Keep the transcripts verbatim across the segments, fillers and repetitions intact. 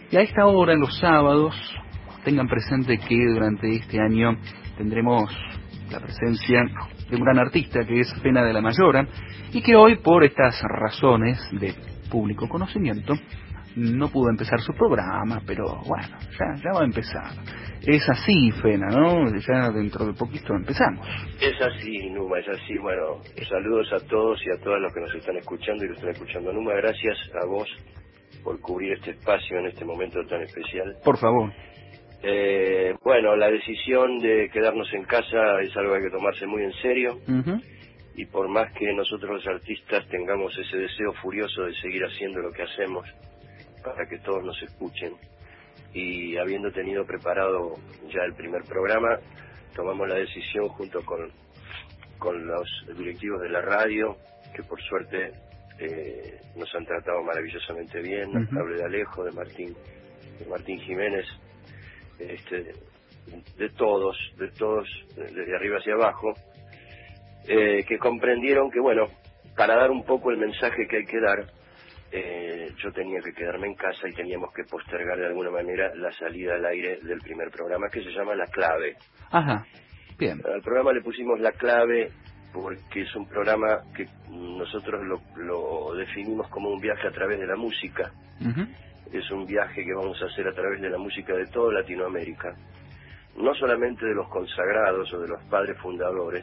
Y a esta hora, en los sábados, tengan presente que durante este año tendremos la presencia de un gran artista que es Fena de la Mayora, y que hoy, por estas razones de público conocimiento, no pudo empezar su programa, pero bueno, ya, ya va a empezar. Es así, Fena, ¿no? Ya dentro de poquito empezamos. Es así, Numa, es así. Bueno, saludos a todos y a todas los que nos están escuchando y que están escuchando. Numa, gracias a vos por cubrir este espacio en este momento tan especial. Por favor. Eh, bueno, la decisión de quedarnos en casa es algo que hay que tomarse muy en serio. Uh-huh. Y por más que nosotros los artistas tengamos ese deseo furioso de seguir haciendo lo que hacemos para que todos nos escuchen, y habiendo tenido preparado ya el primer programa, tomamos la decisión junto con, con los directivos de la radio, que por suerte eh, nos han tratado maravillosamente bien. Uh-huh. Hablo de Alejo, de Martín, de Martín Jiménez, este, de todos, de todos, desde arriba hacia abajo, eh, que comprendieron que, bueno, para dar un poco el mensaje que hay que dar, eh, yo tenía que quedarme en casa y teníamos que postergar de alguna manera la salida al aire del primer programa, que se llama La Clave. Ajá, bien. Al programa le pusimos La Clave porque es un programa que nosotros lo, lo definimos como un viaje a través de la música. Uh-huh. Es un viaje que vamos a hacer a través de la música de toda Latinoamérica, no solamente de los consagrados o de los padres fundadores,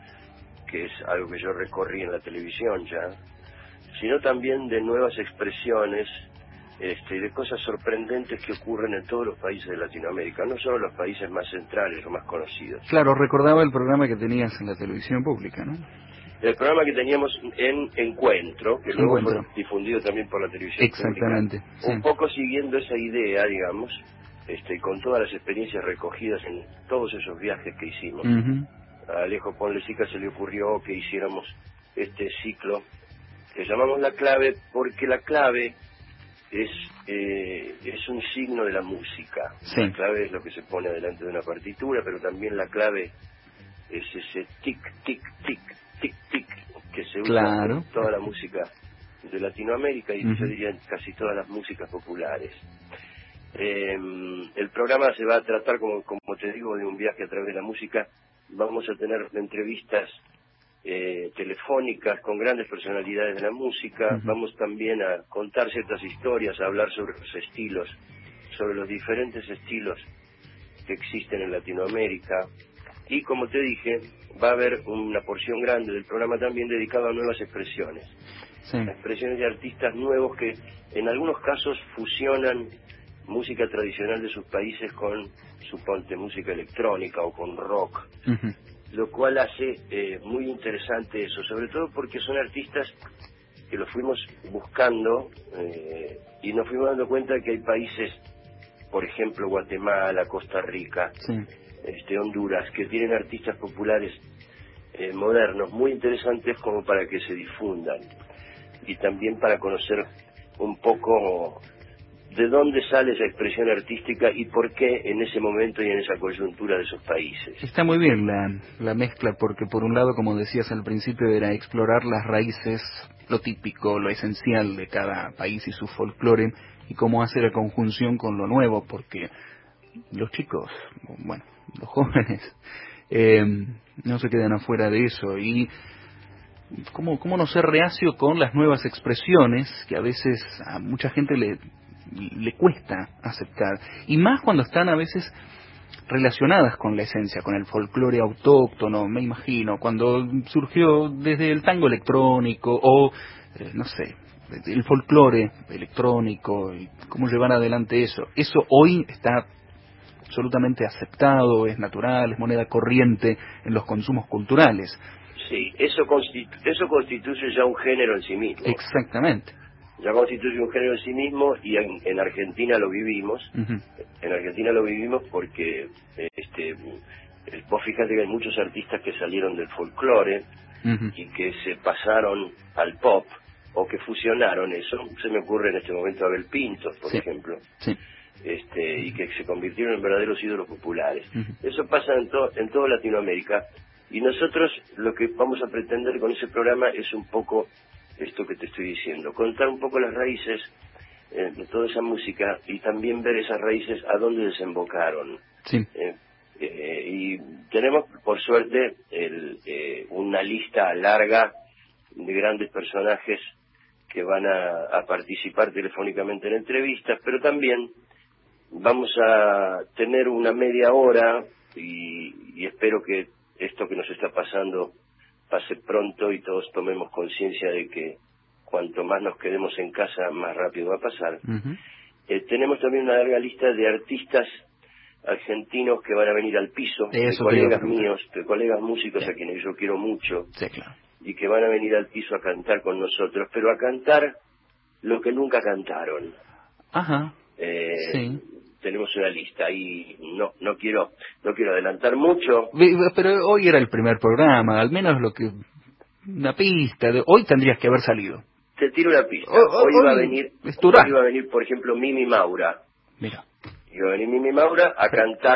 que es algo que yo recorrí en la televisión ya, sino también de nuevas expresiones, este, de cosas sorprendentes que ocurren en todos los países de Latinoamérica, no solo los países más centrales o más conocidos. Claro, recordaba el programa que tenías en la televisión pública, ¿no? El programa que teníamos en Encuentro, que luego Encuentro. fue difundido también por la televisión Exactamente, pública, sí. un poco siguiendo esa idea, digamos, este, con todas las experiencias recogidas en todos esos viajes que hicimos. Uh-huh. A Alejo Ponlecica se le ocurrió que hiciéramos este ciclo que llamamos La Clave, porque la clave es eh, es un signo de la música. Sí. La clave es lo que se pone delante de una partitura, pero también la clave es ese tic, tic, tic, tic, tic, que se usa claro. en toda la música de Latinoamérica y uh-huh. yo diría en casi todas las músicas populares. Eh, el programa se va a tratar, como, como te digo, de un viaje a través de la música. Vamos a tener entrevistas eh, telefónicas con grandes personalidades de la música. Uh-huh. Vamos también a contar ciertas historias, a hablar sobre los estilos, sobre los diferentes estilos que existen en Latinoamérica. Y como te dije, va a haber una porción grande del programa también dedicado a nuevas expresiones. Sí. Expresiones de artistas nuevos que en algunos casos fusionan música tradicional de sus países con, suponte, música electrónica o con rock. Uh-huh. Lo cual hace eh, muy interesante eso, sobre todo porque son artistas que los fuimos buscando eh, y nos fuimos dando cuenta de que hay países, por ejemplo Guatemala, Costa Rica, sí. este, Honduras, que tienen artistas populares eh, modernos muy interesantes como para que se difundan y también para conocer un poco de dónde sale esa expresión artística y por qué en ese momento y en esa coyuntura de esos países. Está muy bien la, la mezcla, porque por un lado, como decías al principio, era explorar las raíces, lo típico, lo esencial de cada país y su folclore, y cómo hacer la conjunción con lo nuevo, porque los chicos, bueno, los jóvenes, eh, no se quedan afuera de eso, y cómo, cómo no ser reacio con las nuevas expresiones, que a veces a mucha gente le... le cuesta aceptar, y más cuando están a veces relacionadas con la esencia, con el folclore autóctono. Me imagino cuando surgió desde el tango electrónico o eh, no sé, el folclore electrónico y cómo llevar adelante eso. Eso hoy está absolutamente aceptado, es natural, es moneda corriente en los consumos culturales. Sí, eso constitu- eso constituye ya un género en sí mismo. Exactamente. Ya constituye un género en sí mismo y en, en Argentina lo vivimos. Uh-huh. En Argentina lo vivimos porque este vos fíjate que hay muchos artistas que salieron del folclore uh-huh. y que se pasaron al pop o que fusionaron eso. Se me ocurre en este momento Abel Pintos, por sí. ejemplo. Sí. Este, y que se convirtieron en verdaderos ídolos populares. Uh-huh. Eso pasa en, to, en toda Latinoamérica y nosotros lo que vamos a pretender con ese programa es un poco esto que te estoy diciendo, contar un poco las raíces eh, de toda esa música y también ver esas raíces a dónde desembocaron. Sí. Eh, eh, y tenemos, por suerte, el, eh, una lista larga de grandes personajes que van a, a participar telefónicamente en entrevistas, pero también vamos a tener una media hora y, y espero que esto que nos está pasando pase pronto y todos tomemos conciencia de que cuanto más nos quedemos en casa, más rápido va a pasar. Uh-huh. Eh, tenemos también una larga lista de artistas argentinos que van a venir al piso, de, de colegas míos, de colegas músicos, sí, a quienes yo quiero mucho, sí, claro, y que van a venir al piso a cantar con nosotros, pero a cantar lo que nunca cantaron. Ajá. Eh, sí. Tenemos una lista y no no quiero no quiero adelantar mucho. Pero hoy era el primer programa, al menos lo que una pista de hoy tendrías que haber salido. Te tiro una pista. Oh, oh, hoy hoy va a venir, hoy va a venir, por ejemplo, Mimi Maura. Mira. Y va a venir Mimi Maura a cantar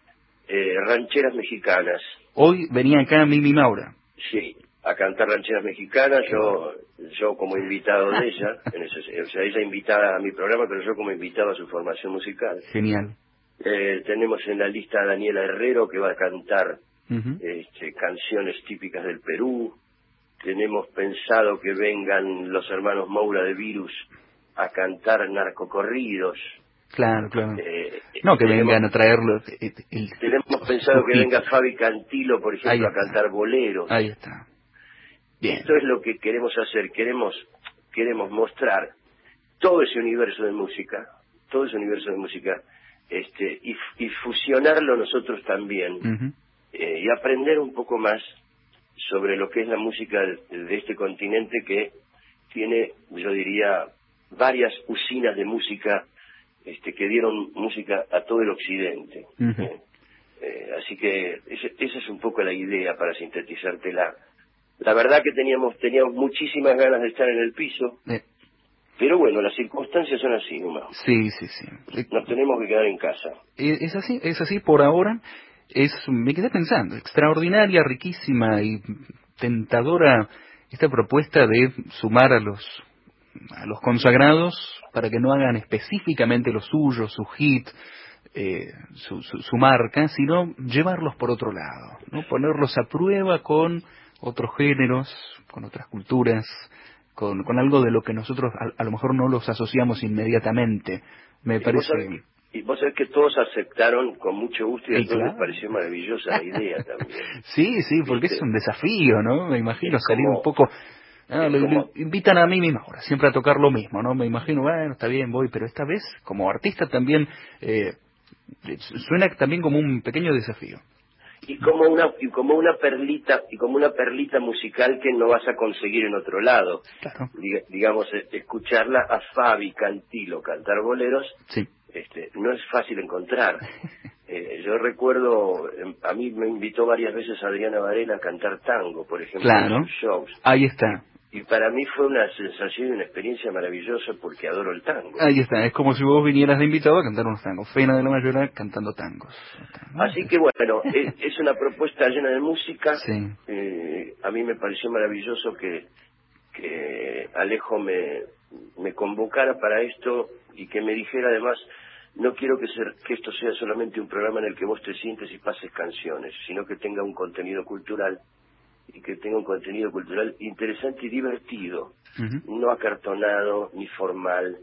eh, rancheras mexicanas. Hoy venía acá Mimi Maura. Sí, a cantar rancheras mexicanas, yo yo como invitado de ella, en ese, o sea, ella invitada a mi programa, pero yo como invitado a su formación musical. Genial. Eh, tenemos en la lista a Daniela Herrero, que va a cantar uh-huh. este, canciones típicas del Perú. Tenemos pensado que vengan los hermanos Moura de Virus a cantar narcocorridos. Claro, claro. Eh, no, que tenemos, vengan a traerlo. El, el, tenemos pensado que venga Fabi Cantilo, por ejemplo, a está. cantar boleros. Ahí está. Bien. Esto es lo que queremos hacer. Queremos queremos mostrar todo ese universo de música, todo ese universo de música, este y, y fusionarlo nosotros también, uh-huh. eh, y aprender un poco más sobre lo que es la música de, de este continente que tiene, yo diría, varias usinas de música este, que dieron música a todo el occidente. Uh-huh. ¿eh? Eh, así que ese, esa es un poco la idea para sintetizártela. La verdad que teníamos teníamos muchísimas ganas de estar en el piso, eh. pero bueno, las circunstancias son así, ¿no? Sí, sí, sí. Nos tenemos que quedar en casa. Es así, es así por ahora. Es, me quedé pensando, extraordinaria, riquísima y tentadora esta propuesta de sumar a los a los consagrados para que no hagan específicamente lo suyo, su hit, eh, su, su, su marca, sino llevarlos por otro lado, ¿no? Ponerlos a prueba con otros géneros, con otras culturas, con, con algo de lo que nosotros a, a lo mejor no los asociamos inmediatamente. Me y parece... Vos sabés que, y vos sabés que todos aceptaron con mucho gusto y a todos claro. les pareció maravillosa la idea también. Sí, sí, porque ¿viste? Es un desafío, ¿no? Me imagino es salir como, un poco... Ah, lo, como... lo invitan a mí misma ahora, siempre a tocar lo mismo, ¿no? Me imagino, bueno, está bien, voy, pero esta vez, como artista también, eh, suena también como un pequeño desafío. Y como una y como una perlita y como una perlita musical que no vas a conseguir en otro lado. Claro. Diga, digamos, escucharla a Fabi Cantilo cantar boleros, sí. este, no es fácil encontrar. Eh, yo recuerdo, a mí me invitó varias veces Adriana Varela a cantar tango, por ejemplo, claro. en sus shows. Ahí está. Y para mí fue una sensación y una experiencia maravillosa porque adoro el tango. Ahí está, es como si vos vinieras de invitado a cantar unos tangos. Fena de la Mayora cantando tangos. Así que bueno, es, es una propuesta llena de música. Sí. Eh, a mí me pareció maravilloso que, que Alejo me, me convocara para esto y que me dijera además, no quiero que, ser, que esto sea solamente un programa en el que vos te sientes y pases canciones, sino que tenga un contenido cultural y que tenga un contenido cultural interesante y divertido, uh-huh. no acartonado ni formal,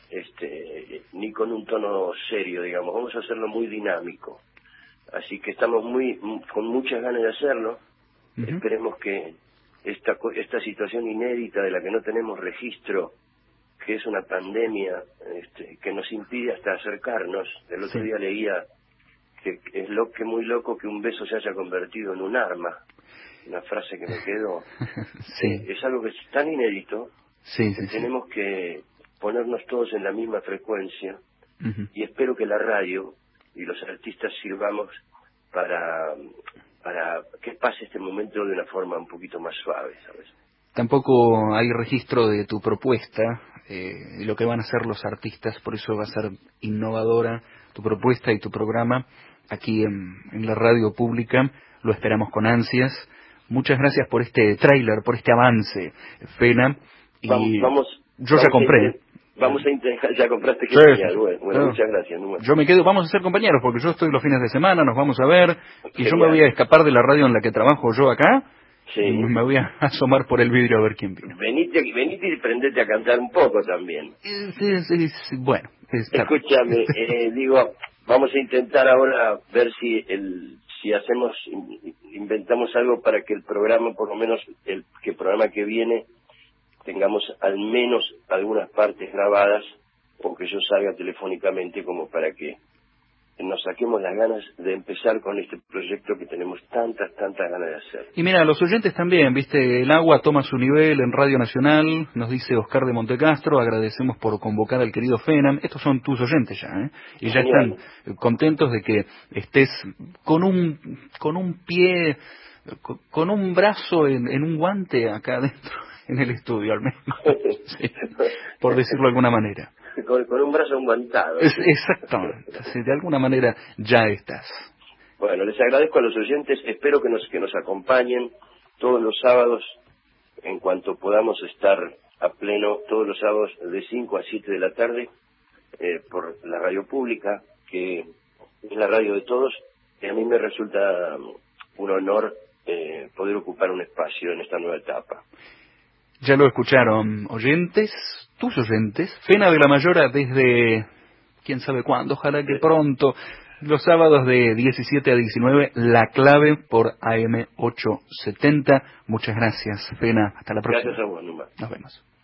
este, ni con un tono serio, digamos. Vamos a hacerlo muy dinámico. Así que estamos muy con muchas ganas de hacerlo. Uh-huh. Esperemos que esta esta situación inédita de la que no tenemos registro, que es una pandemia, este, que nos impide hasta acercarnos. El otro sí. día leía que es lo que muy loco que un beso se haya convertido en un arma. Una frase que me quedó. sí. eh, es algo que es tan inédito sí, que sí, tenemos sí. que ponernos todos en la misma frecuencia, uh-huh. y espero que la radio y los artistas sirvamos para para que pase este momento de una forma un poquito más suave, ¿sabes? Tampoco hay registro de tu propuesta, eh, de lo que van a hacer los artistas, por eso va a ser innovadora tu propuesta y tu programa aquí en, en la radio pública. Lo esperamos con ansias. Muchas gracias por este tráiler, por este avance, Fena. Y vamos, vamos, yo vamos ya compré. Vamos a intentar, ya compraste que sí, genial, sí. bueno, bueno No. muchas gracias. Numa. Yo me quedo, vamos a ser compañeros, porque yo estoy los fines de semana, nos vamos a ver, y Genial. yo me voy a escapar de la radio en la que trabajo yo acá, Sí. y me voy a asomar por el vidrio a ver quién vino. Venite, venite y prendete a cantar un poco también. Eh, Sí, sí, sí, bueno, está bien. Escúchame, eh, digo, vamos a intentar ahora ver si el si hacemos, inventamos algo para que el programa, por lo menos el que el programa que viene, tengamos al menos algunas partes grabadas o que yo salga telefónicamente como para que nos saquemos las ganas de empezar con este proyecto que tenemos tantas, tantas ganas de hacer. Y mira, los oyentes también, viste, el agua toma su nivel en Radio Nacional, nos dice Oscar de Montecastro, agradecemos por convocar al querido Fenam, estos son tus oyentes ya, ¿eh? Y ya Genial. están contentos de que estés con un, con un pie, con, con un brazo en, en un guante acá adentro, en el estudio al menos, sí, por decirlo de alguna manera. Con, con un brazo enguantado. Es, exactamente, sí, de alguna manera ya estás. Bueno, les agradezco a los oyentes, espero que nos que nos acompañen todos los sábados, en cuanto podamos estar a pleno, todos los sábados de cinco a siete de la tarde, eh, por la radio pública, que es la radio de todos, y a mí me resulta un honor eh, poder ocupar un espacio en esta nueva etapa. Ya lo escucharon, oyentes, tus oyentes, Fena de la Mayora desde quién sabe cuándo, ojalá que pronto, los sábados de diecisiete a diecinueve, La Clave por A M ochocientos setenta. Muchas gracias, Fena, hasta la próxima. Gracias a vos, Numa. Nos vemos.